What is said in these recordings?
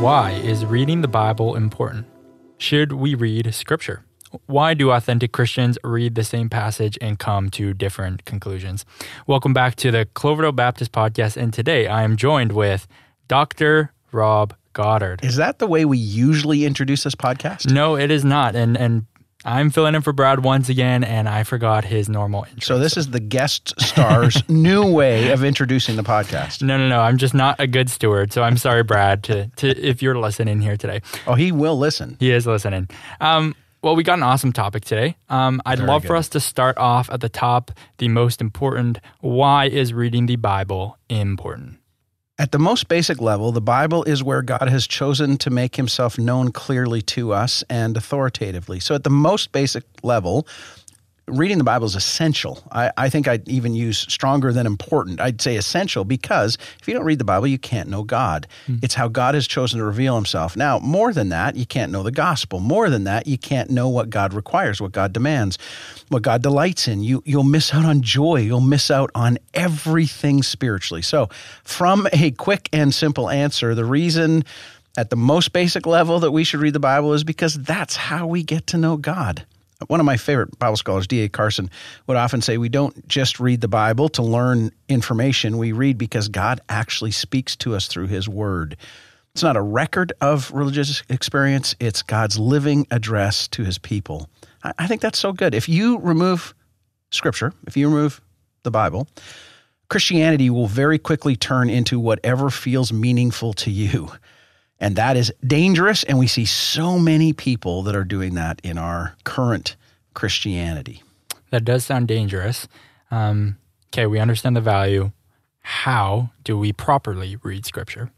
Why is reading the Bible important? Should we read Scripture? Why do authentic Christians read the same passage and come to different conclusions? Welcome back to the Cloverdale Baptist Podcast, and today I am joined with Dr. Rob Goddard. Is that the way we usually introduce this podcast? No, it is not, and I'm filling in for Brad once again, and I forgot his normal intro. So this is the guest star's new way of introducing the podcast. No. I'm just not a good steward, so I'm sorry, Brad, to if you're listening here today. Oh, he will listen. He is listening. Well, we got an awesome topic today. I'd love for us to start off at the top, the most important. Why is reading the Bible important? At the most basic level, the Bible is where God has chosen to make himself known clearly to us and authoritatively. So at the most basic level, reading the Bible is essential. I think I'd even use stronger than important. I'd say essential because if you don't read the Bible, you can't know God. It's how God has chosen to reveal himself. Now, more than that, you can't know the gospel. More than that, you can't know what God requires, what God demands, what God delights in. You'll miss out on joy. You'll miss out on everything spiritually. So from a quick and simple answer, the reason at the most basic level that we should read the Bible is because that's how we get to know God. One of my favorite Bible scholars, D.A. Carson, would often say we don't just read the Bible to learn information. We read because God actually speaks to us through his word. It's not a record of religious experience. It's God's living address to his people. I think that's so good. If you remove Scripture, if you remove the Bible, Christianity will very quickly turn into whatever feels meaningful to you. And that is dangerous, and we see so many people that are doing that in our current Christianity. That does sound dangerous. Okay, we understand the value. How do we properly read Scripture?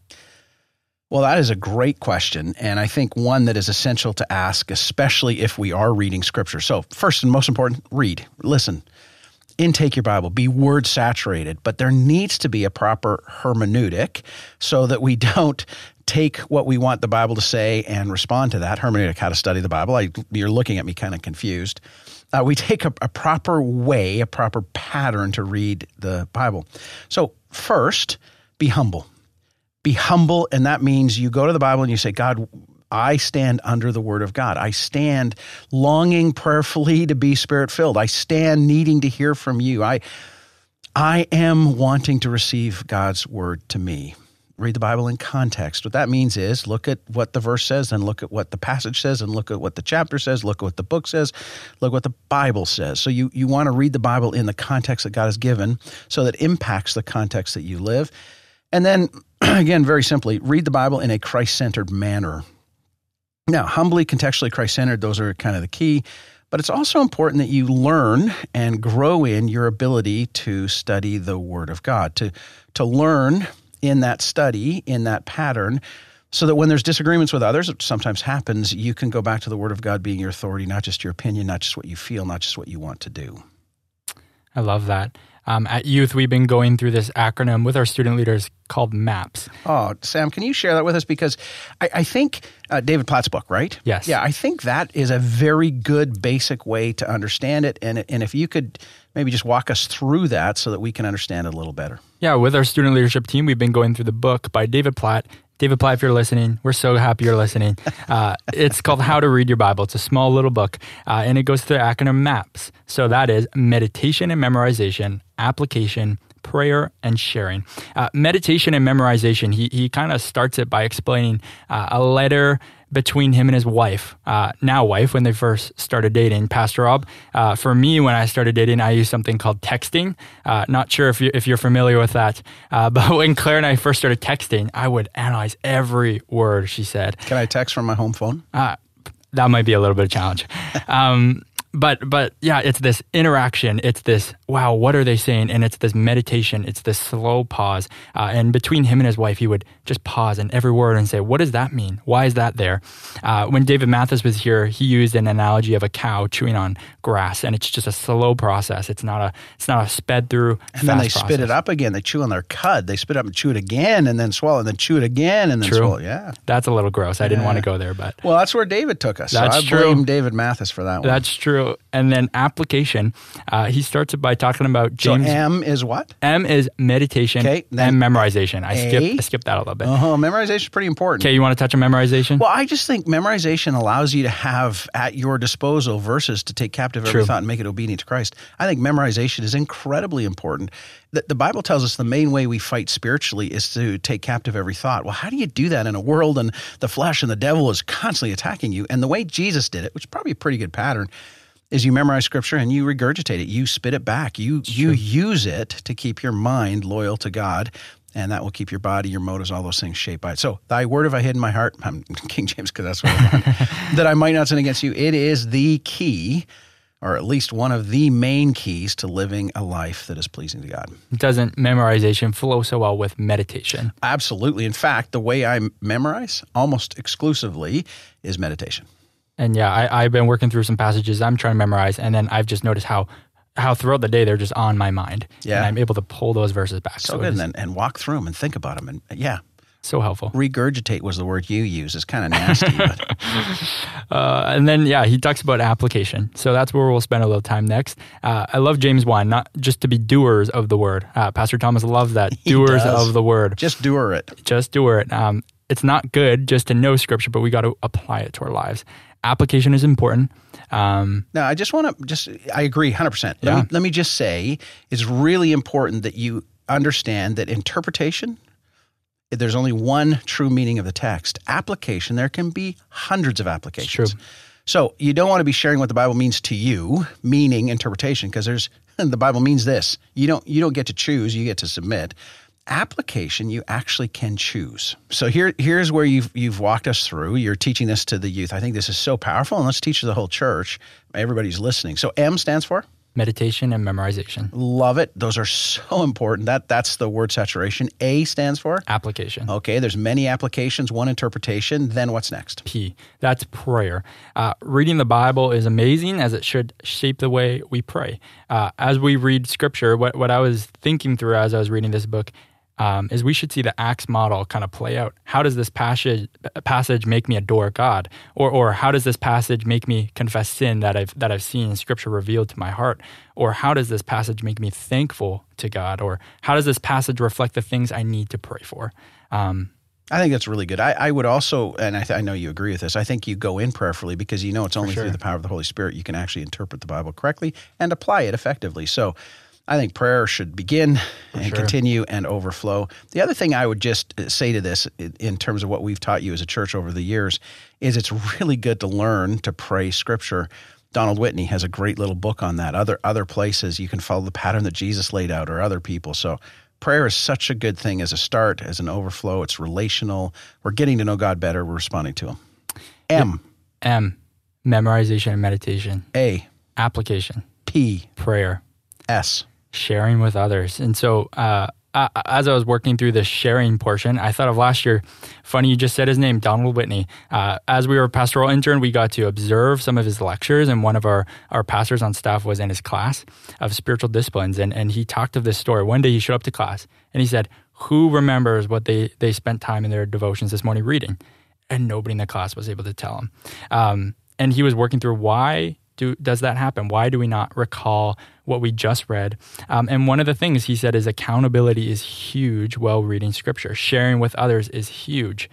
Well, that is a great question, and I think one that is essential to ask, especially if we are reading Scripture. So first and most important, read, listen, intake your Bible, be word saturated, but there needs to be a proper hermeneutic so that we don't take what we want the Bible to say and respond to that. Hermeneutic, how to study the Bible. You're looking at me kind of confused. We take a proper way, a proper pattern to read the Bible. So first, be humble. Be humble, and that means you go to the Bible and you say, God, I stand under the word of God. I stand longing prayerfully to be Spirit-filled. I stand needing to hear from you. I am wanting to receive God's word to me. Read the Bible in context. What that means is look at what the verse says, and look at what the passage says, and look at what the chapter says, look at what the book says, look at what the Bible says. So you want to read the Bible in the context that God has given so that it impacts the context that you live. And then, again, very simply, read the Bible in a Christ-centered manner. Now, humbly, contextually, Christ-centered, those are kind of the key. But it's also important that you learn and grow in your ability to study the Word of God, to learn in that study, in that pattern, so that when there's disagreements with others, it sometimes happens, you can go back to the Word of God being your authority, not just your opinion, not just what you feel, not just what you want to do. I love that. At Youth, we've been going through this acronym with our student leaders called MAPS. Oh, Sam, can you share that with us? Because I think David Platt's book, right? Yes. Yeah, I think that is a very good basic way to understand it. And if you could maybe just walk us through that so that we can understand it a little better. Yeah, with our student leadership team, we've been going through the book by David Platt. David Platt, if you're listening, we're so happy you're listening. It's called How to Read Your Bible. It's a small little book, and it goes through the acronym MAPS. So that is meditation and memorization, application, prayer, and sharing. Meditation and memorization, he kind of starts it by explaining a letter between him and his wife, now wife, when they first started dating, Pastor Rob. For me, when I started dating, I used something called texting. Not sure if you're familiar with that, but when Claire and I first started texting, I would analyze every word she said. Can I text from my home phone? That might be a little bit of a challenge. But yeah, it's this interaction. It's this, wow, what are they saying? And it's this meditation. It's this slow pause. And between him and his wife, he would just pause in every word and say, what does that mean? Why is that there? When David Mathis was here, he used an analogy of a cow chewing on grass, and it's just a slow process. It's not a sped through fast And then they process. spit it up again. They chew on their cud. They spit it up and chew it again and then swallow and then chew it again and then True. swallow. Yeah. That's a little gross. I didn't want to go there, but Well, that's where David took us. That's so I true. blame David Mathis for that one. that's true. true. And then application. He starts it by talking about James. So M is what? M is meditation and memorization. I skipped that a little bit. Memorization is pretty important. Okay, you want to touch on memorization? Well, I just think memorization allows you to have at your disposal verses to take captive every thought and make it obedient to Christ. I think memorization is incredibly important. The Bible tells us the main way we fight spiritually is to take captive every thought. Well, how do you do that in a world and the flesh and the devil is constantly attacking you? And the way Jesus did it, which is probably a pretty good pattern, is you memorize Scripture and you regurgitate it. You spit it back. You use it to keep your mind loyal to God, and that will keep your body, your motives, all those things shaped by it. So, thy word have I hid in my heart. I'm King James because that's what I want. That I might not sin against you. It is the key, or at least one of the main keys to living a life that is pleasing to God. Doesn't memorization flow so well with meditation? Absolutely. In fact, the way I memorize almost exclusively is meditation. And yeah, I've been working through some passages I'm trying to memorize, and then I've just noticed how throughout the day they're just on my mind. Yeah. And I'm able to pull those verses back. So good, and walk through them and think about them. And yeah. So helpful. Regurgitate was the word you use. It's kind of nasty. But. And then, he talks about application. So that's where we'll spend a little time next. I love James 1, not just to be doers of the word. Pastor Thomas loves that. Doers of the word. Just doer it. Just doer it. It's not good just to know Scripture, but we got to apply it to our lives. Application is important. No, I just want to I agree 100%. Let me just say, it's really important that you understand that interpretation, there's only one true meaning of the text. Application, there can be hundreds of applications. True. So you don't want to be sharing what the Bible means to you, meaning interpretation, because the Bible means this. You don't get to choose, you get to submit. Application, you actually can choose. So here's where you've walked us through. You're teaching this to the youth. I think this is so powerful, and let's teach the whole church. Everybody's listening. So M stands for? Meditation and memorization. Love it. Those are so important. That's the word saturation. A stands for? Application. Okay, there's many applications, one interpretation. Then what's next? P. That's prayer. Reading the Bible is amazing, as it should shape the way we pray. As we read Scripture, what I was thinking through as I was reading this book is we should see the Acts model kind of play out. How does this passage make me adore God? Or how does this passage make me confess sin that I've seen in Scripture revealed to my heart? Or how does this passage make me thankful to God? Or how does this passage reflect the things I need to pray for? I think that's really good. I would also, and I know you agree with this, I think you go in prayerfully because you know it's only through the power of the Holy Spirit you can actually interpret the Bible correctly and apply it effectively. So I think prayer should begin and continue and overflow. The other thing I would just say to this in terms of what we've taught you as a church over the years is it's really good to learn to pray Scripture. Donald Whitney has a great little book on that. Other places you can follow the pattern that Jesus laid out or other people. So prayer is such a good thing as a start, as an overflow. It's relational. We're getting to know God better. We're responding to Him. M. Memorization and meditation. A. Application. P. Prayer. S. Sharing with others. And so as I was working through the sharing portion, I thought of last year. Funny, you just said his name, Donald Whitney. As we were a pastoral intern, we got to observe some of his lectures, and one of our pastors on staff was in his class of spiritual disciplines, and he talked of this story. One day he showed up to class, and he said, who remembers what they spent time in their devotions this morning reading? And nobody in the class was able to tell him. And he was working through why does that happen? Why do we not recall what we just read? And one of the things he said is accountability is huge while reading Scripture. Sharing with others is huge.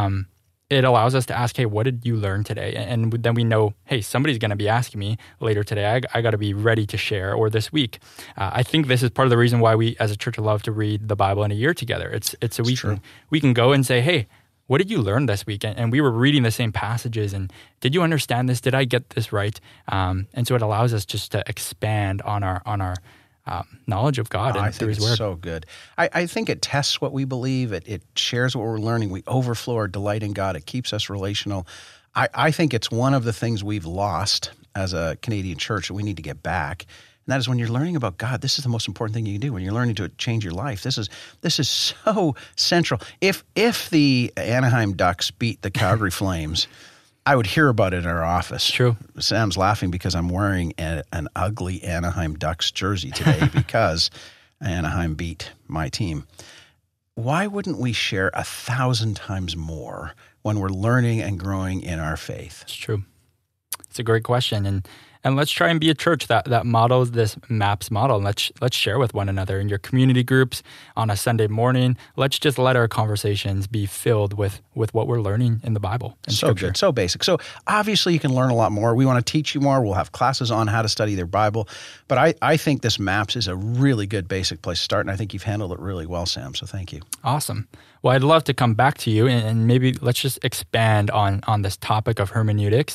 It allows us to ask, hey, what did you learn today? And then we know, hey, somebody's going to be asking me later today. I got to be ready to share, or this week. I think this is part of the reason why we as a church love to read the Bible in a year together. It's so we can go and say, hey, what did you learn this week? And we were reading the same passages, and did you understand this? Did I get this right? And so it allows us just to expand on our knowledge of God and through His Word. So good. I think it tests what we believe. It shares what we're learning. We overflow our delight in God. It keeps us relational. I think it's one of the things we've lost as a Canadian church that we need to get back. And that is when you're learning about God, this is the most important thing you can do. When you're learning to change your life, this is so central. If the Anaheim Ducks beat the Calgary Flames, I would hear about it in our office. True. Sam's laughing because I'm wearing an ugly Anaheim Ducks jersey today because Anaheim beat my team. Why wouldn't we share 1,000 times more when we're learning and growing in our faith? It's true. It's a great question. And let's try and be a church that models this MAPS model. And let's share with one another in your community groups on a Sunday morning. Let's just let our conversations be filled with what we're learning in the Bible. So good, so basic. So obviously you can learn a lot more. We want to teach you more. We'll have classes on how to study their Bible. But I think this MAPS is a really good basic place to start, and I think you've handled it really well, Sam. So thank you. Awesome. Well, I'd love to come back to you and maybe let's just expand on this topic of hermeneutics.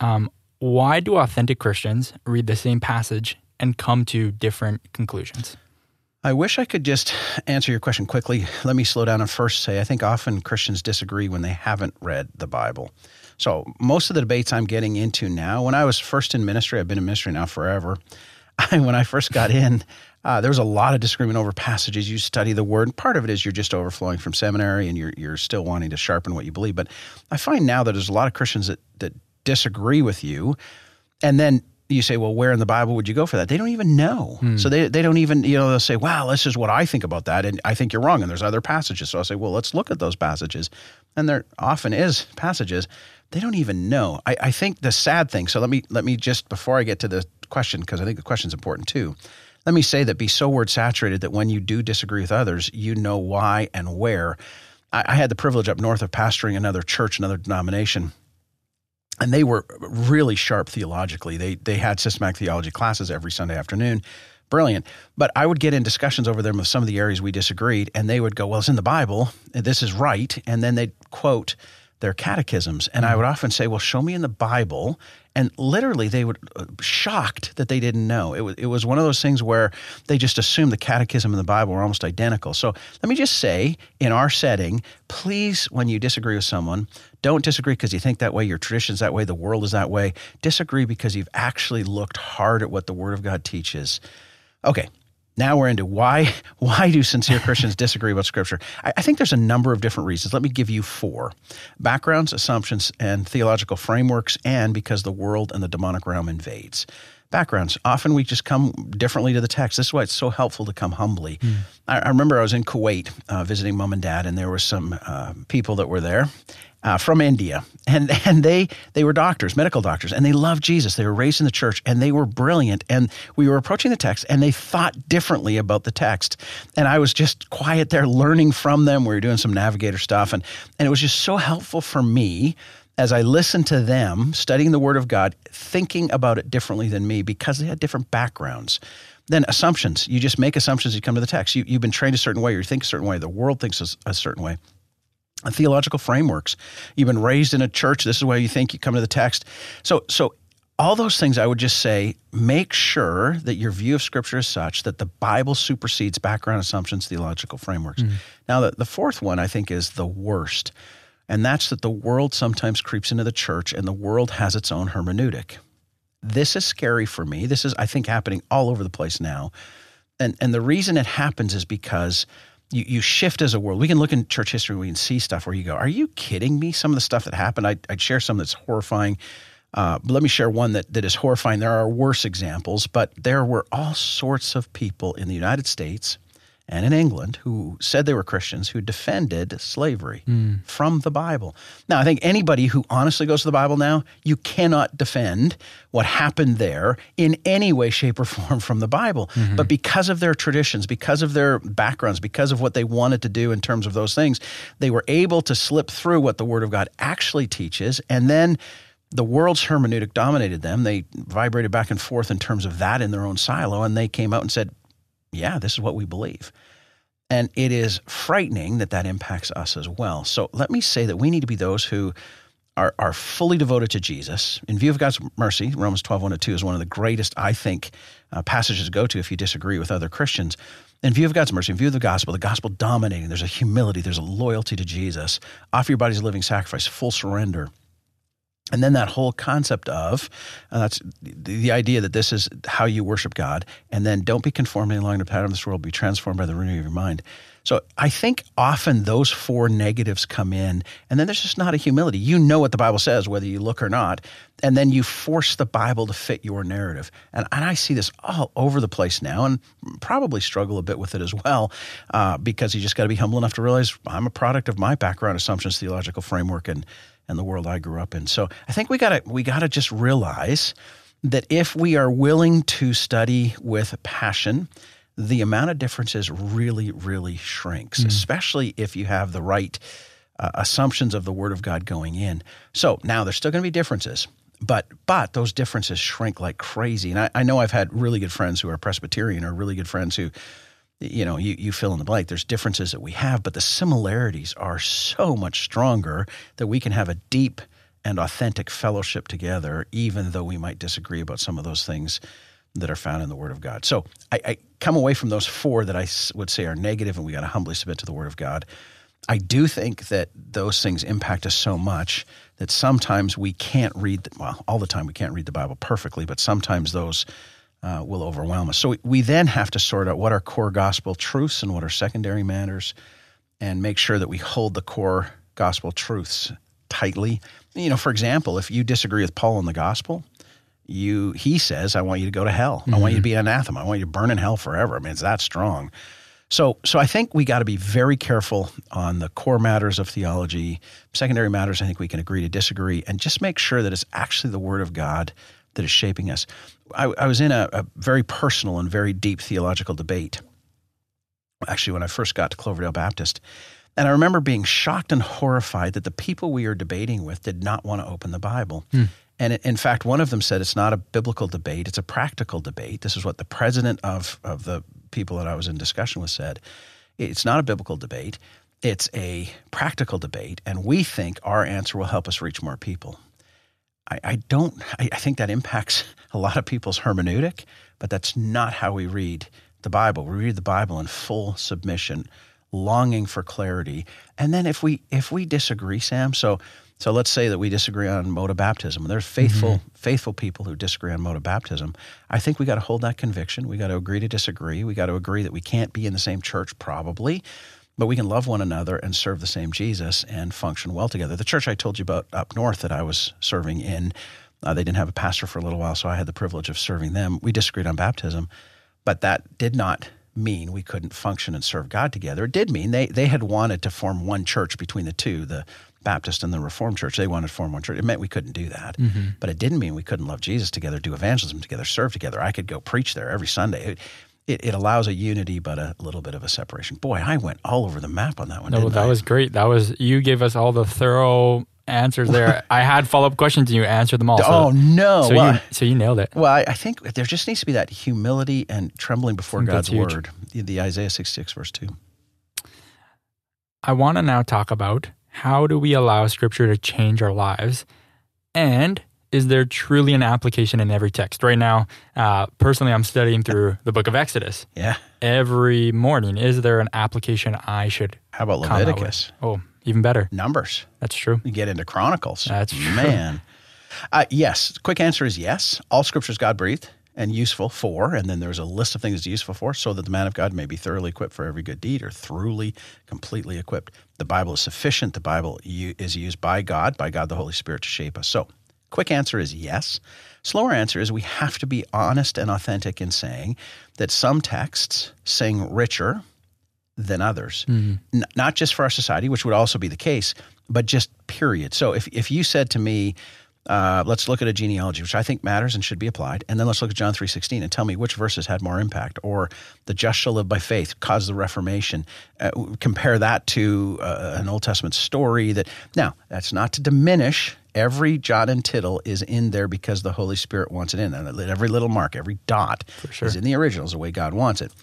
Why do authentic Christians read the same passage and come to different conclusions? I wish I could just answer your question quickly. Let me slow down and first say I think often Christians disagree when they haven't read the Bible. So most of the debates I'm getting into now, when I was first in ministry, I've been in ministry now forever. When I first got in, there was a lot of disagreement over passages. You study the Word. Part of it is you're just overflowing from seminary and you're still wanting to sharpen what you believe. But I find now that there's a lot of Christians that disagree with you, and then you say, well, where in the Bible would you go for that? They don't even know. So they don't even, they'll say, wow, this is what I think about that, and I think you're wrong, and there's other passages. So I'll say, well, let's look at those passages. And there often is passages they don't even know. I think the sad thing, so let me just, before I get to the question, because I think the question's important too, let me say that be so word saturated that when you do disagree with others, you know why and where. I had the privilege up north of pastoring another church, another denomination, and they were really sharp theologically. They had systematic theology classes every Sunday afternoon. Brilliant. But I would get in discussions over them of some of the areas we disagreed, and they would go, well, it's in the Bible, this is right, and then they'd quote their catechisms. And I would often say, well, show me in the Bible. And literally they would shocked that they didn't know. It was one of those things where they just assumed the catechism and the Bible were almost identical. So let me just say, in our setting, please, when you disagree with someone, don't disagree because you think that way, your tradition's that way, the world is that way. Disagree because you've actually looked hard at what the Word of God teaches. Okay. Now we're into why do sincere Christians disagree about Scripture? I think there's a number of different reasons. Let me give you 4. Backgrounds, assumptions, and theological frameworks, and because the world and the demonic realm invades. Backgrounds. Often we just come differently to the text. This is why it's so helpful to come humbly. I remember I was in Kuwait visiting mom and dad, and there were some people that were there from India, and they were doctors, medical doctors, and they loved Jesus. They were raised in the church, and they were brilliant. And we were approaching the text, and they thought differently about the text. And I was just quiet there learning from them. We were doing some navigator stuff, and it was just so helpful for me as I listened to them, studying the Word of God, thinking about it differently than me because they had different backgrounds. Then assumptions. You just make assumptions as you come to the text. You've been trained a certain way, or you think a certain way. The world thinks a certain way. Theological frameworks. You've been raised in a church. This is why you think you come to the text. So all those things, I would just say, make sure that your view of Scripture is such that the Bible supersedes background assumptions, theological frameworks. Now, the 4th one, I think, is the worst. And that's that the world sometimes creeps into the church and the world has its own hermeneutic. This is scary for me. This is, I think, happening all over the place now. And the reason it happens is because you shift as a world. We can look in church history, we can see stuff where you go, are you kidding me? Some of the stuff that happened, I'd share some that's horrifying. But let me share one that is horrifying. There are worse examples, but there were all sorts of people in the United States and in England who said they were Christians who defended slavery from the Bible. Now, I think anybody who honestly goes to the Bible now, you cannot defend what happened there in any way, shape, or form from the Bible. But because of their traditions, because of their backgrounds, because of what they wanted to do in terms of those things, they were able to slip through what the Word of God actually teaches, and then the world's hermeneutic dominated them. They vibrated back and forth in terms of that in their own silo, and they came out and said, yeah, this is what we believe. And it is frightening that impacts us as well. So let me say that we need to be those who are fully devoted to Jesus. In view of God's mercy, Romans 12:1-2 is one of the greatest, I think, passages to go to if you disagree with other Christians. In view of God's mercy, in view of the gospel dominating, there's a humility, there's a loyalty to Jesus. Offer your bodies a living sacrifice, full surrender. And then that whole concept of, that's the idea that this is how you worship God, and then don't be conformed any longer to the pattern of this world, be transformed by the renewing of your mind. So I think often those 4 negatives come in, and then there's just not a humility. You know what the Bible says, whether you look or not, and then you force the Bible to fit your narrative. And I see this all over the place now, and probably struggle a bit with it as well, because you just got to be humble enough to realize I'm a product of my background, assumptions, theological framework, and the world I grew up in. So I think we gotta just realize that if we are willing to study with passion, the amount of differences really, really shrinks, especially if you have the right assumptions of the Word of God going in. So now there's still going to be differences, but those differences shrink like crazy. And I know I've had really good friends who are Presbyterian, or really good friends who, you fill in the blank. There's differences that we have, but the similarities are so much stronger that we can have a deep and authentic fellowship together, even though we might disagree about some of those things that are found in the Word of God. So I come away from those four that I would say are negative, and we got to humbly submit to the Word of God. I do think that those things impact us so much that sometimes we can't read, all the time we can't read the Bible perfectly, but sometimes those will overwhelm us. So we then have to sort out what are core gospel truths and what are secondary matters, and make sure that we hold the core gospel truths tightly. For example, if you disagree with Paul in the gospel, he says, I want you to go to hell. I want you to be anathema. I want you to burn in hell forever. I mean, it's that strong. So I think we got to be very careful on the core matters of theology. Secondary matters, I think we can agree to disagree, and just make sure that it's actually the Word of God that is shaping us. I was in a very personal and very deep theological debate, actually, when I first got to Cloverdale Baptist. And I remember being shocked and horrified that the people we were debating with did not want to open the Bible. And in fact, one of them said it's not a biblical debate, it's a practical debate. This is what the president of the people that I was in discussion with said. It's not a biblical debate, it's a practical debate, and we think our answer will help us reach more people. I think that impacts a lot of people's hermeneutic, but that's not how we read the Bible. We read the Bible in full submission, longing for clarity. And then if we disagree, Sam, so let's say that we disagree on mode of baptism. There's faithful people who disagree on mode of baptism. I think we got to hold that conviction. We got to agree to disagree. We got to agree that we can't be in the same church probably, but we can love one another and serve the same Jesus and function well together. The church I told you about up north that I was serving in, they didn't have a pastor for a little while, so I had the privilege of serving them. We disagreed on baptism, but that did not mean we couldn't function and serve God together. It did mean they had wanted to form one church between the two, the Baptist and the Reformed Church. They wanted to form one church. It meant we couldn't do that. But it didn't mean we couldn't love Jesus together, do evangelism together, serve together. I could go preach there every Sunday. It allows a unity, but a little bit of a separation. Boy, I went all over the map on that one, didn't I? That was great. You gave us all the thorough answers there. I had follow-up questions and you answered them all. Oh, no. So you nailed it. Well, I think there just needs to be that humility and trembling before God's word. The Isaiah 66 verse 2. I want to now talk about how do we allow Scripture to change our lives, and is there truly an application in every text? Right now, personally, I'm studying through the book of Exodus. Yeah. Every morning, is there an application I should How about Leviticus? Oh, even better. Numbers. That's true. You get into Chronicles. That's true. Man. Yes. Quick answer is yes. All Scripture is God-breathed and useful for, and then there's a list of things it's useful for, so that the man of God may be thoroughly equipped for every good deed, or thoroughly, completely equipped. The Bible is sufficient. The Bible is used by God the Holy Spirit, to shape us. So, quick answer is yes. Slower answer is we have to be honest and authentic in saying that some texts sing richer than others. Not just for our society, which would also be the case, but just period. So if you said to me, let's look at a genealogy, which I think matters and should be applied, and then let's look at John 3:16 and tell me which verses had more impact, or the just shall live by faith caused the Reformation. Compare that to an Old Testament story. Now, that's not to diminish. Every jot and tittle is in there because the Holy Spirit wants it in. And every little mark, every dot is in the originals the way God wants it.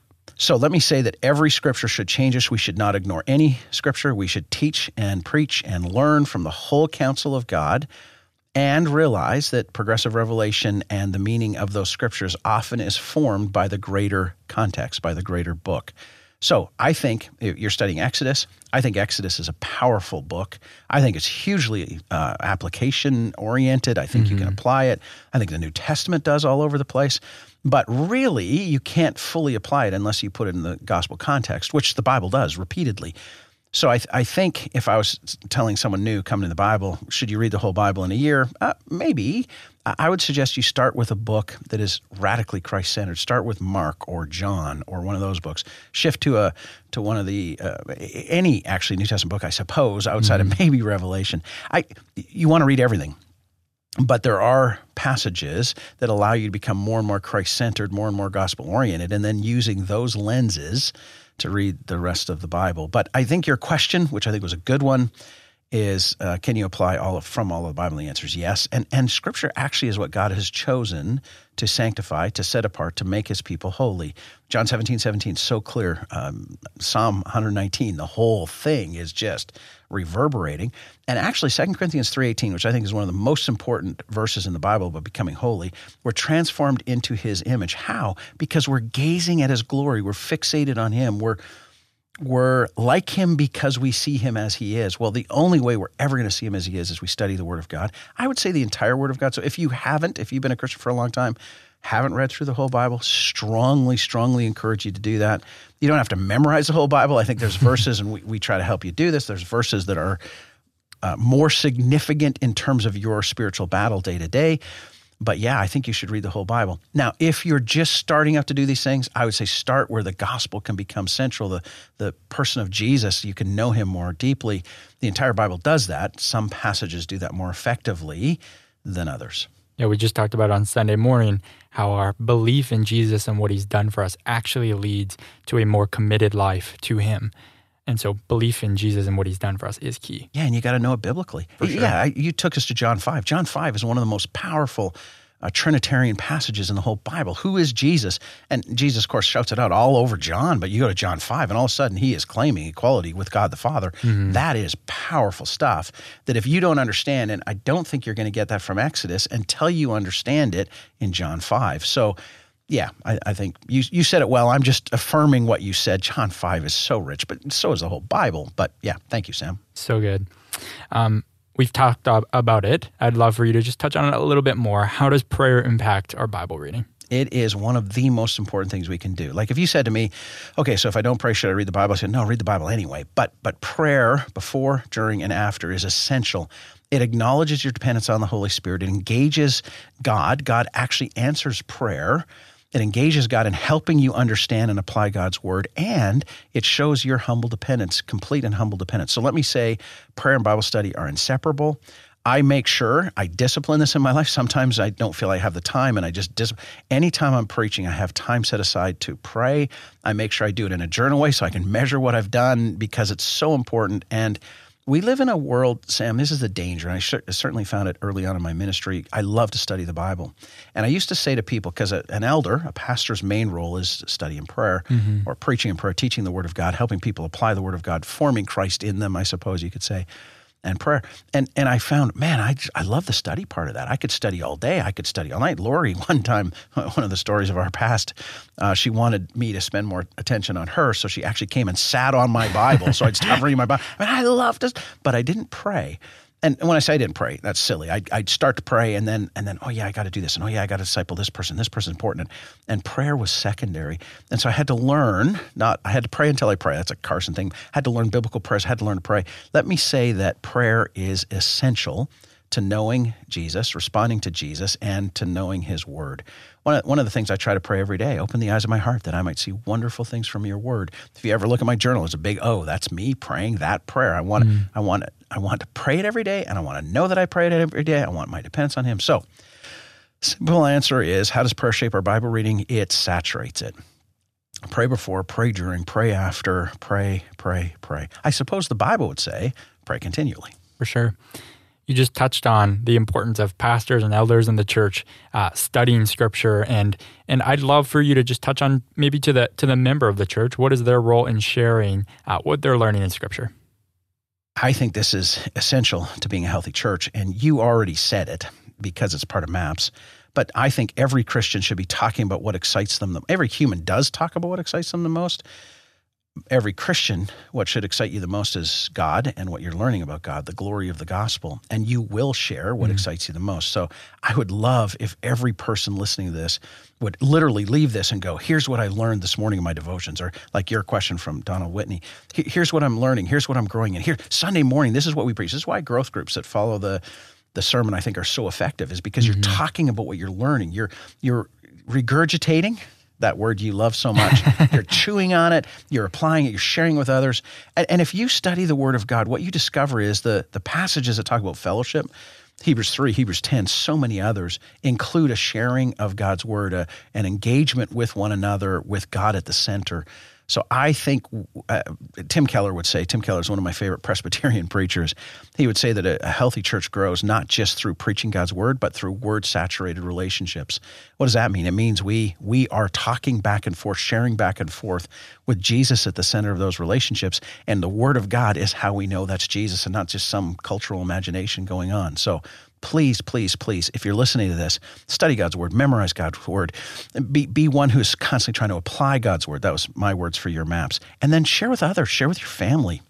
So let me say that every Scripture should change us. We should not ignore any Scripture. We should teach and preach and learn from the whole counsel of God, and realize that progressive revelation and the meaning of those Scriptures often is formed by the greater context, by the greater book. So I think you're studying Exodus. I think Exodus is a powerful book. I think it's hugely application-oriented. I think you can apply it. I think the New Testament does all over the place. But really, you can't fully apply it unless you put it in the gospel context, which the Bible does repeatedly. So I think if I was telling someone new coming to the Bible, should you read the whole Bible in a year? Maybe. I would suggest you start with a book that is radically Christ-centered. Start with Mark or John or one of those books. Shift to one of the any actually New Testament book, I suppose, outside of maybe Revelation. You want to read everything. But there are passages that allow you to become more and more Christ-centered, more and more gospel-oriented, and then using those lenses to read the rest of the Bible. But I think your question, which I think was a good one, is can you apply all of the Bible? The answer is yes. And Scripture actually is what God has chosen to sanctify, to set apart, to make His people holy. John 17:17, so clear. Psalm 119, the whole thing is just reverberating. And actually 2 Corinthians 3:18, which I think is one of the most important verses in the Bible about becoming holy, we're transformed into His image. How? Because we're gazing at His glory. We're fixated on Him. We're like Him because we see Him as He is. Well, the only way we're ever going to see Him as He is we study the Word of God. I would say the entire Word of God. So if you've been a Christian for a long time, haven't read through the whole Bible, strongly encourage you to do that. You don't have to memorize the whole Bible. I think there's verses, and we try to help you do this. There's verses that are more significant in terms of your spiritual battle day to day. But yeah, I think you should read the whole Bible. Now, if you're just starting out to do these things, I would say start where the gospel can become central. The person of Jesus, you can know Him more deeply. The entire Bible does that. Some passages do that more effectively than others. Yeah, we just talked about on Sunday morning how our belief in Jesus and what He's done for us actually leads to a more committed life to Him. And so belief in Jesus and what He's done for us is key. Yeah, and you got to know it biblically. For sure. Yeah, you took us to John 5. John 5 is one of the most powerful Trinitarian passages in the whole Bible. Who is Jesus? And Jesus, of course, shouts it out all over John, but you go to John 5, and all of a sudden He is claiming equality with God the Father. Mm-hmm. That is powerful stuff that if you don't understand, and I don't think you're going to get that from Exodus until you understand it in John 5. So yeah, I think you said it well. I'm just affirming what you said. John 5 is so rich, but so is the whole Bible. But yeah, thank you, Sam. So good. We've talked about it. I'd love for you to just touch on it a little bit more. How does prayer impact our Bible reading? It is one of the most important things we can do. Like if you said to me, okay, so if I don't pray, should I read the Bible? I said, no, read the Bible anyway. But prayer before, during, and after is essential. It acknowledges your dependence on the Holy Spirit. It engages God. God actually answers prayer. It engages God in helping you understand and apply God's word, and it shows your humble dependence, complete and humble dependence. So let me say prayer and Bible study are inseparable. I make sure I discipline this in my life. Sometimes I don't feel I have the time, and I just anytime I'm preaching, I have time set aside to pray. I make sure I do it in a journal way so I can measure what I've done because it's so important. And we live in a world, Sam, this is the danger, and I certainly found it early on in my ministry. I love to study the Bible. And I used to say to people, because an elder, a pastor's main role is studying prayer, or preaching and prayer, teaching the Word of God, helping people apply the Word of God, forming Christ in them, I suppose you could say, and prayer. And I found, man, I love the study part of that. I could study all day. I could study all night. Lori, one time, one of the stories of our past, she wanted me to spend more attention on her, so she actually came and sat on my Bible, so I'd stop reading my Bible. I loved this, but I didn't pray. And when I say I didn't pray, that's silly. I'd start to pray, and then, oh yeah, I got to do this, and oh yeah, I got to disciple this person. This person's important, and prayer was secondary. And so I had to learn. I had to pray until I pray. That's a Carson thing. I had to learn biblical prayers. I had to learn to pray. Let me say that prayer is essential to knowing Jesus, responding to Jesus, and to knowing His Word. One of the things I try to pray every day, open the eyes of my heart that I might see wonderful things from Your Word. If you ever look at my journal, it's a big O. That's me praying that prayer. I want to pray it every day, and I want to know that I pray it every day. I want my dependence on Him. So, simple answer is, how does prayer shape our Bible reading? It saturates it. Pray before, pray during, pray after, pray. I suppose the Bible would say, pray continually. For sure. You just touched on the importance of pastors and elders in the church studying Scripture, and I'd love for you to just touch on maybe to the member of the church. What is their role in sharing what they're learning in Scripture? I think this is essential to being a healthy church, and you already said it because it's part of MAPS. But I think every Christian should be talking about what excites them. Every human does talk about what excites them the most. Every Christian, what should excite you the most is God and what you're learning about God, the glory of the gospel, and you will share what excites you the most. So I would love if every person listening to this would literally leave this and go, here's what I learned this morning in my devotions, or like your question from Donald Whitney, here's what I'm learning, here's what I'm growing in. Here, Sunday morning, this is what we preach. This is why growth groups that follow the sermon, I think, are so effective, is because you're talking about what you're learning. You're regurgitating that word you love so much. You're chewing on it, you're applying it, you're sharing with others. And if you study the Word of God, what you discover is the passages that talk about fellowship, Hebrews 3, Hebrews 10, so many others include a sharing of God's word, an engagement with one another, with God at the center. So I think Tim Keller is one of my favorite Presbyterian preachers. He would say that a healthy church grows not just through preaching God's word, but through word-saturated relationships. What does that mean? It means we are talking back and forth, sharing back and forth with Jesus at the center of those relationships. And the word of God is how we know that's Jesus and not just some cultural imagination going on. So please, please, please, if you're listening to this, study God's word, memorize God's word, be one who's constantly trying to apply God's word. That was my words for your maps. And then share with others, share with your family.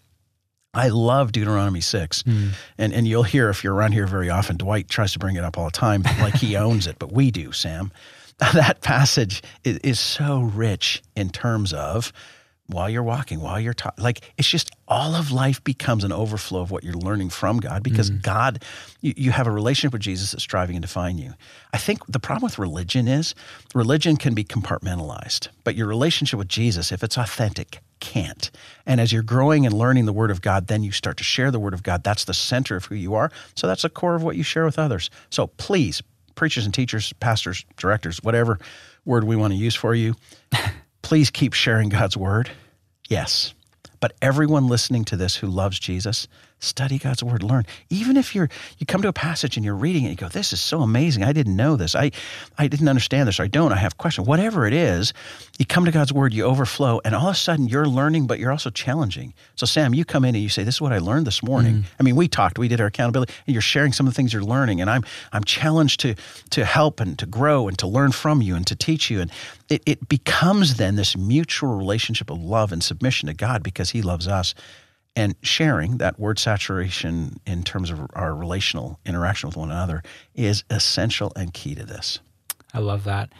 I love Deuteronomy 6. And you'll hear, if you're around here very often, Dwight tries to bring it up all the time like he owns it, but we do, Sam. That passage is so rich in terms of while you're walking, while you're talking, like it's just all of life becomes an overflow of what you're learning from God because God, you have a relationship with Jesus that's striving to define you. I think the problem with religion is religion can be compartmentalized, but your relationship with Jesus, if it's authentic, can't. And as you're growing and learning the Word of God, then you start to share the Word of God. That's the center of who you are. So that's the core of what you share with others. So please, preachers and teachers, pastors, directors, whatever word we want to use for you, please keep sharing God's word. Yes. But everyone listening to this who loves Jesus, study God's word, learn. Even if you come to a passage and you're reading it, you go, this is so amazing. I didn't know this. I didn't understand this. Or I have questions. Whatever it is, you come to God's word, you overflow, and all of a sudden you're learning, but you're also challenging. So Sam, you come in and you say, this is what I learned this morning. I mean, we did our accountability, and you're sharing some of the things you're learning, and I'm challenged to help and to grow and to learn from you and to teach you. And it becomes then this mutual relationship of love and submission to God because he loves us. And sharing that word saturation in terms of our relational interaction with one another is essential and key to this. I love that.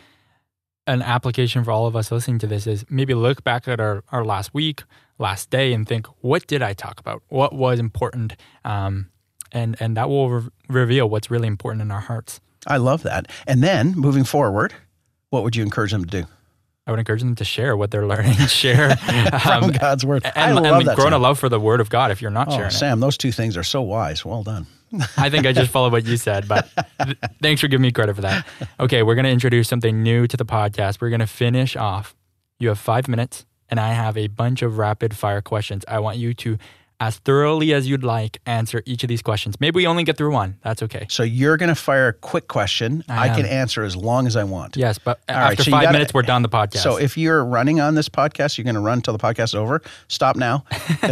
An application for all of us listening to this is maybe look back at our last week, last day, and think, what did I talk about? What was important? And that will reveal what's really important in our hearts. I love that. And then moving forward, what would you encourage them to do? I would encourage them to share what they're learning, share from God's word. And grow in a love for the word of God if you're not sharing it. Sam, those two things are so wise. Well done. I think I just followed what you said, but thanks for giving me credit for that. Okay, we're going to introduce something new to the podcast. We're going to finish off. You have 5 minutes, and I have a bunch of rapid fire questions. I want you to, as thoroughly as you'd like, answer each of these questions. Maybe we only get through one. That's okay. So you're going to fire a quick question. I can answer as long as I want. Yes, but after 5 minutes, we're done the podcast. So if you're running on this podcast, you're going to run until the podcast is over. Stop now.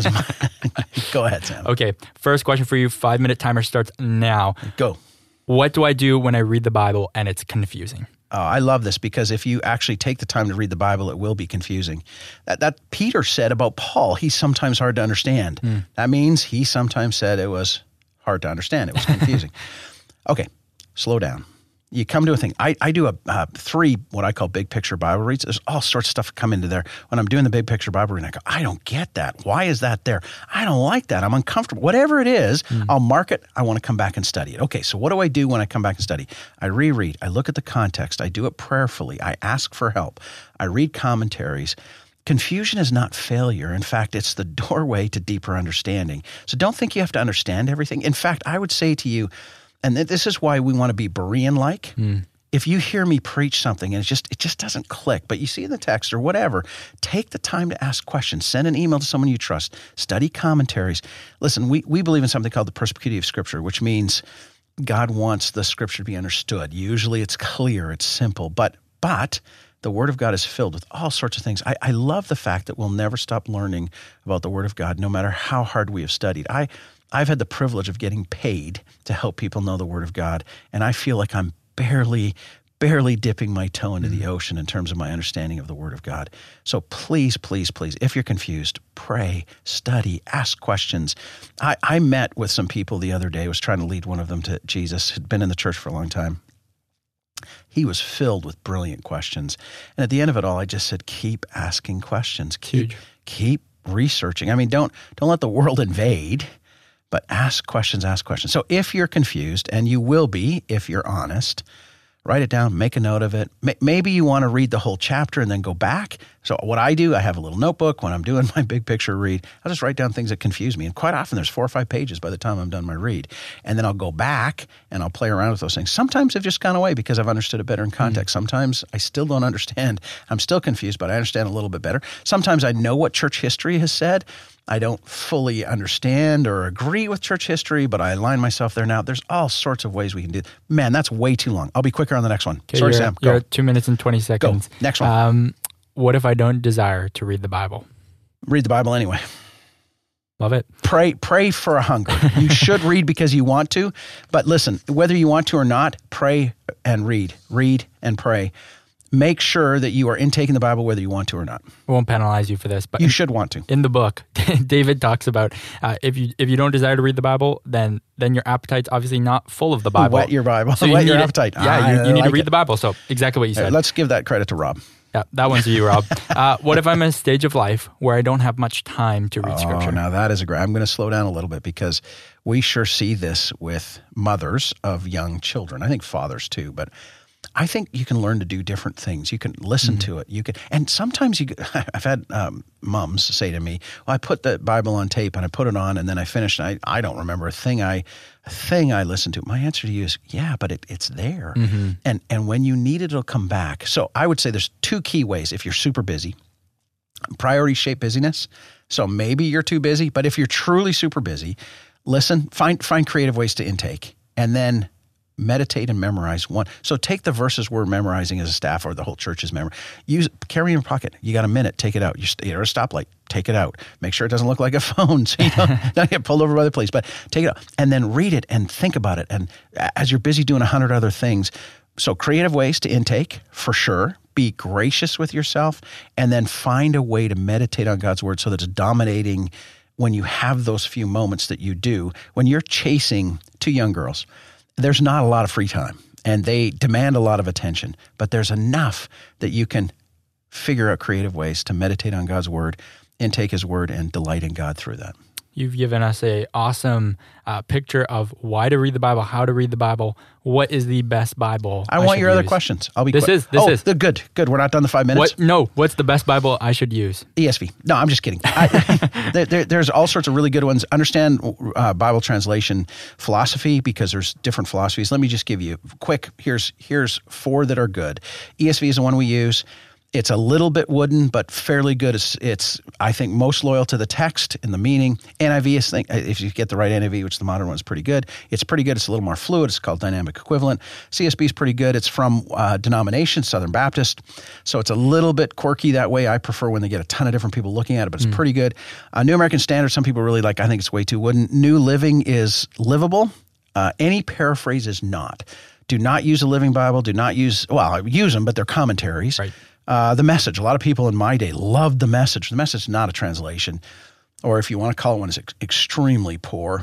Go ahead, Sam. Okay, first question for you. 5-minute timer starts now. Go. What do I do when I read the Bible and it's confusing? Oh, I love this because if you actually take the time to read the Bible, it will be confusing. That Peter said about Paul, he's sometimes hard to understand. That means he sometimes said it was hard to understand. It was confusing. Okay, slow down. You come to a thing. I do a 3 what I call big picture Bible reads. There's all sorts of stuff come into there. When I'm doing the big picture Bible reading, I go, I don't get that. Why is that there? I don't like that. I'm uncomfortable. Whatever it is, I'll mark it. I want to come back and study it. Okay, so what do I do when I come back and study? I reread. I look at the context. I do it prayerfully. I ask for help. I read commentaries. Confusion is not failure. In fact, it's the doorway to deeper understanding. So don't think you have to understand everything. In fact, I would say to you, and this is why we want to be Berean-like. If you hear me preach something and it just doesn't click, but you see in the text or whatever, take the time to ask questions. Send an email to someone you trust. Study commentaries. Listen, we believe in something called the perspicuity of Scripture, which means God wants the Scripture to be understood. Usually it's clear, it's simple, but the Word of God is filled with all sorts of things. I love the fact that we'll never stop learning about the Word of God, no matter how hard we have studied. I've had the privilege of getting paid to help people know the Word of God, and I feel like I'm barely dipping my toe into the ocean in terms of my understanding of the Word of God. So please, please, please, if you're confused, pray, study, ask questions. I met with some people the other day, was trying to lead one of them to Jesus, had been in the church for a long time. He was filled with brilliant questions. And at the end of it all, I just said, keep asking questions. Keep researching. I mean, don't let the world invade. But ask questions. So if you're confused, and you will be if you're honest, write it down, make a note of it. Maybe you want to read the whole chapter and then go back. So what I do, I have a little notebook when I'm doing my big picture read. I'll just write down things that confuse me. And quite often there's 4 or 5 pages by the time I'm done my read. And then I'll go back and I'll play around with those things. Sometimes they've just gone away because I've understood it better in context. Sometimes I still don't understand. I'm still confused, but I understand a little bit better. Sometimes I know what church history has said. I don't fully understand or agree with church history, but I align myself there now. There's all sorts of ways we can do it. Man, that's way too long. I'll be quicker on the next one. Okay, Sorry, Sam. Go. You're at 2 minutes and 20 seconds. Go. Next one. What if I don't desire to read the Bible? Read the Bible anyway. Love it. Pray for a hunger. You should read because you want to, but listen, whether you want to or not, pray and read. Read and pray. Make sure that you are intaking the Bible whether you want to or not. I won't penalize you for this, but you should want to. In the book, David talks about if you don't desire to read the Bible, then your appetite's obviously not full of the Bible. Whet your Bible. So Whet your appetite. Yeah, you need to read the Bible. So exactly what you said. Let's give that credit to Rob. Yeah, that one's you, Rob. What if I'm in a stage of life where I don't have much time to read Scripture? Now that is a great. I'm going to slow down a little bit because we sure see this with mothers of young children. I think fathers too, but I think you can learn to do different things. You can listen to it. You can, and sometimes I've had moms say to me, "Well, I put the Bible on tape and I put it on, and then I finished. And I don't remember a thing I listened to." My answer to you is, "Yeah, but it's there, and when you need it, it'll come back." So I would say there's 2 key ways. If you're super busy, priorities shape busyness. So maybe you're too busy, but if you're truly super busy, listen, find creative ways to intake, and then meditate and memorize one. So take the verses we're memorizing as a staff or the whole church is memorizing. Carry in your pocket. You got a minute, take it out. You're at a stoplight, take it out. Make sure it doesn't look like a phone so you don't get pulled over by the police, but take it out. And then read it and think about it. And as you're busy doing 100 other things, so creative ways to intake, for sure. Be gracious with yourself, and then find a way to meditate on God's word so that it's dominating when you have those few moments that you do. When you're chasing 2 young girls, there's not a lot of free time, and they demand a lot of attention, but there's enough that you can figure out creative ways to meditate on God's word, intake his word, and delight in God through that. You've given us an awesome picture of why to read the Bible, how to read the Bible. What is the best Bible I want your other questions. I'll be This quick. is. Good. We're not done the 5 minutes. What's the best Bible I should use? ESV. No, I'm just kidding. There's all sorts of really good ones. Understand Bible translation philosophy because there's different philosophies. Let me just give you quick. Here's 4 that are good. ESV is the one we use. It's a little bit wooden, but fairly good. It's I think, most loyal to the text and the meaning. NIV is, if you get the right NIV, which the modern one is pretty good. It's pretty good. It's a little more fluid. It's called dynamic equivalent. CSB is pretty good. It's from denomination, Southern Baptist. So it's a little bit quirky that way. I prefer when they get a ton of different people looking at it, but it's pretty good. New American Standard, some people really like. I think it's way too wooden. New Living is livable. Any paraphrase is not. Do not use a Living Bible. Do not use, well, use them, but they're commentaries. Right. The Message. A lot of people in my day loved The Message. The Message is not a translation, or if you want to call it one, it's extremely poor.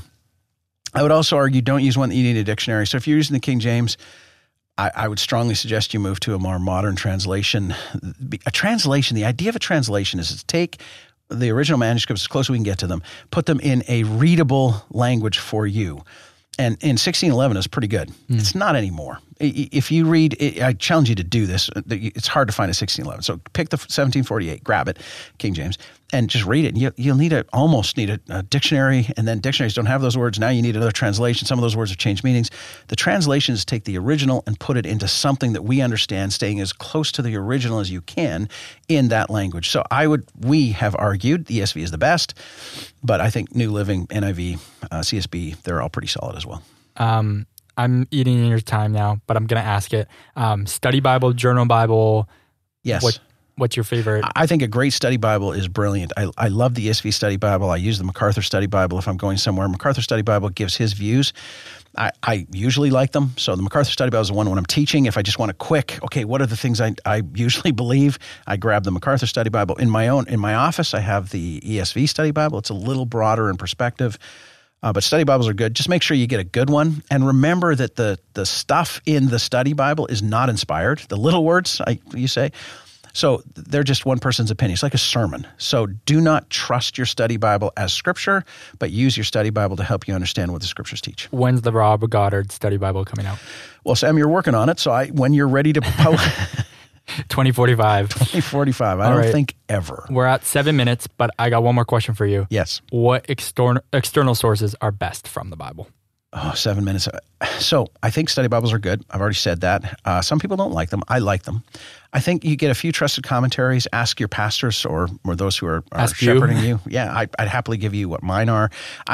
I would also argue don't use one that you need a dictionary. So if you're using the King James, I would strongly suggest you move to a more modern translation. A translation, the idea of a translation is to take the original manuscripts as close as we can get to them, put them in a readable language for you. And in 1611 is pretty good. It's not anymore. If you read, I challenge you to do this. It's hard to find a 1611. So pick the 1748, grab it, King James, and just read it. You'll almost need a dictionary, and then dictionaries don't have those words. Now you need another translation. Some of those words have changed meanings. The translations take the original and put it into something that we understand, staying as close to the original as you can in that language. So we have argued the ESV is the best, but I think New Living, NIV, CSB, they're all pretty solid as well. I'm eating in your time now, but I'm going to ask it. Study Bible, Journal Bible. Yes. What's your favorite? I think a great study Bible is brilliant. I love the ESV Study Bible. I use the MacArthur Study Bible if I'm going somewhere. MacArthur Study Bible gives his views. I usually like them. So the MacArthur Study Bible is the one when I'm teaching. If I just want a quick, okay, what are the things I usually believe? I grab the MacArthur Study Bible. In my office, I have the ESV Study Bible. It's a little broader in perspective. But study Bibles are good. Just make sure you get a good one. And remember that the stuff in the study Bible is not inspired. The little words, you say. So they're just one person's opinion. It's like a sermon. So do not trust your study Bible as Scripture, but use your study Bible to help you understand what the Scriptures teach. When's the Rob Goddard Study Bible coming out? Well, Sam, you're working on it. So when you're ready to 2045. 2045. I don't think ever. We're at 7 minutes, but I got one more question for you. Yes. What external sources are best from the Bible? Oh, 7 minutes. So I think study Bibles are good. I've already said that. Some people don't like them. I like them. I think you get a few trusted commentaries. Ask your pastors or those who are shepherding you. Yeah, I'd happily give you what mine are.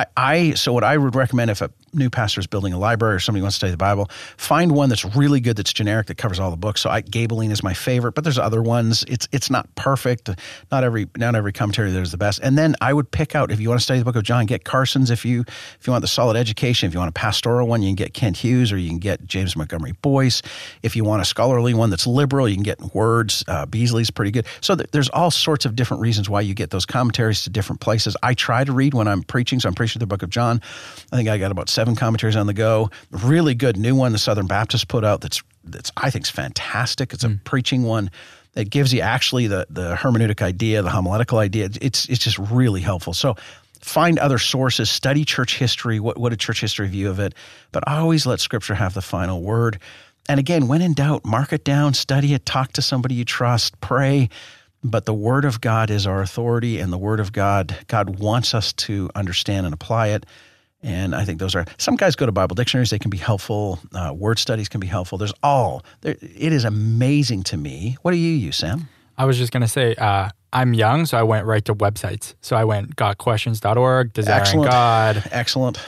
So what I would recommend if a new pastor is building a library or somebody wants to study the Bible, find one that's really good, that's generic, that covers all the books. So Gabeling is my favorite, but there's other ones. It's not perfect. Not every commentary there's the best. And then I would pick out, if you want to study the book of John, get Carson's. If you want the solid education, if you want a pastoral one, you can get Kent Hughes or you can get James Montgomery Boyce. If you want a scholarly one that's liberal, you can get Words. Beasley's pretty good. So there's all sorts of different reasons why you get those commentaries to different places. I try to read when I'm preaching, so I'm preaching the book of John. I think I got about 7 commentaries on the go. Really good new one the Southern Baptist put out that's I think is fantastic. It's a preaching one that gives you actually the hermeneutic idea, the homiletical idea. It's just really helpful. So find other sources, study church history, what a church history view of it, but always let Scripture have the final word. And again, when in doubt, mark it down, study it, talk to somebody you trust, pray. But the Word of God is our authority, and the Word of God wants us to understand and apply it. And I think some guys go to Bible dictionaries. They can be helpful. Word studies can be helpful. It is amazing to me. What do you use, Sam? I was just going to say, I'm young, so I went right to websites. So I went gotquestions.org, Desiring God. Excellent.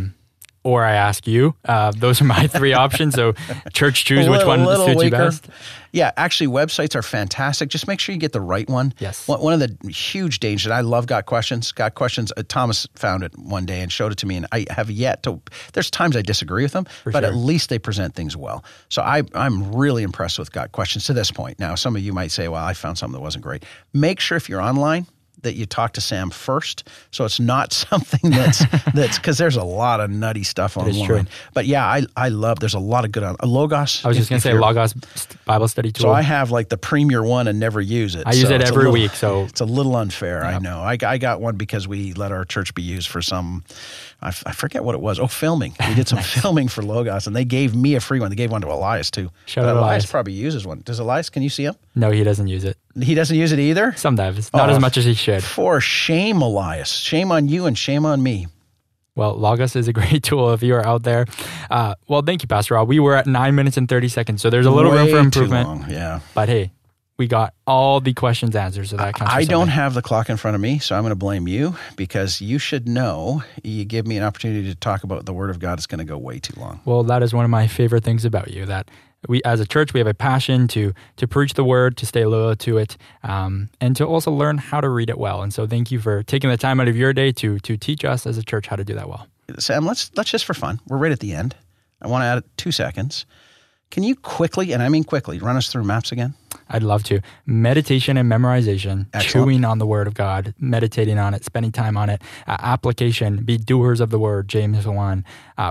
Or I ask you. Those are my 3 options. So church, choose which one suits you best. Yeah, actually, websites are fantastic. Just make sure you get the right one. Yes. One of the huge dangers, and I love Got Questions. Got Questions, Thomas found it one day and showed it to me, and I have yet to, there's times I disagree with them, but at least they present things well. So I'm really impressed with Got Questions to this point. Now, some of you might say, well, I found something that wasn't great. Make sure if you're online, that you talk to Sam first, so it's not something that's because there's a lot of nutty stuff online. True. But yeah, I love. There's a lot of good on Logos. I was just going to say Logos Bible study tool. So I have like the premier one and never use it. I use it every week, so it's a little unfair. Yep. I know. I got one because we let our church be used for some. I forget what it was. Oh, filming. We did some filming for Logos, and they gave me a free one. They gave one to Elias too. Shout out Elias probably uses one. Does Elias? Can you see him? No, he doesn't use it. He doesn't use it either? Sometimes. Not as much as he should. For shame, Elias. Shame on you and shame on me. Well, Logos is a great tool if you are out there. Well, thank you, Pastor Rob. We were at 9 minutes and 30 seconds, so there's a little room for improvement. Too long, yeah. But hey, we got all the questions answered, so that counts for I don't something. have the clock in front of me, so I'm going to blame you because you should know. You give me an opportunity to talk about the Word of God. It's going to go way too long. Well, that is one of my favorite things about you, that we, as a church, we have a passion to preach the Word, to stay loyal to it, and to also learn how to read it well. And so thank you for taking the time out of your day to teach us as a church how to do that well. Sam, let's just for fun, we're right at the end. I want to add 2 seconds. Can you quickly, and I mean quickly, run us through MAPS again? I'd love to. Meditation and memorization, Excellent. Chewing on the Word of God, meditating on it, spending time on it. Application, be doers of the Word, James 1.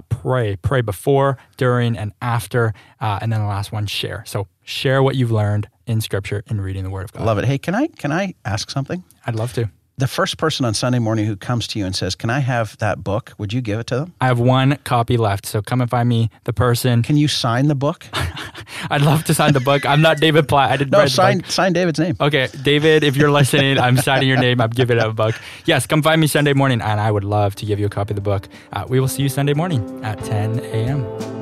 Pray before, during, and after. And then the last one, share. So share what you've learned in Scripture in reading the Word of God. Love it. Hey, can I ask something? I'd love to. The first person on Sunday morning who comes to you and says, can I have that book? Would you give it to them? I have 1 copy left, so come and find me, the person. Can you sign the book? I'd love to sign the book. I'm not David Platt. I didn't write the book. Sign David's name. Okay, David, if you're listening, I'm signing your name. I'm giving it a book. Yes, come find me Sunday morning, and I would love to give you a copy of the book. We will see you Sunday morning at 10 a.m.